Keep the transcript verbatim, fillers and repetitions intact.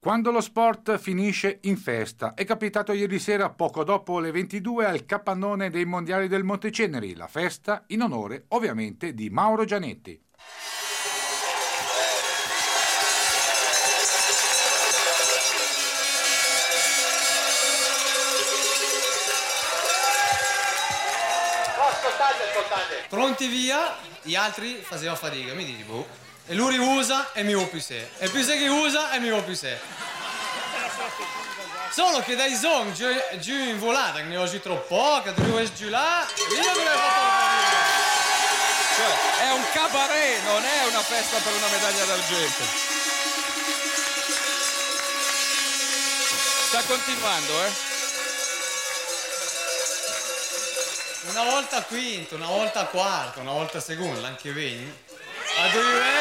Quando lo sport finisce in festa. È capitato ieri sera poco dopo le ventidue al capannone dei mondiali del Monteceneri, la festa in onore ovviamente di Mauro Gianetti. Ascoltate, ascoltate. Pronti via, gli altri facevano fatica, mi dici, boh. E lui usa e mi va più sé. E più sé che usa e mi va più sé. Solo che dai zon giù, giù in volata, che ne ho giù troppo poca, tu vai giù là, e io che l'hai fatto la Cioè, è un cabaret, non è una festa per una medaglia d'argento. Sta continuando, eh? Una volta quinto, una volta quarto, una volta secondo, anche venti. A due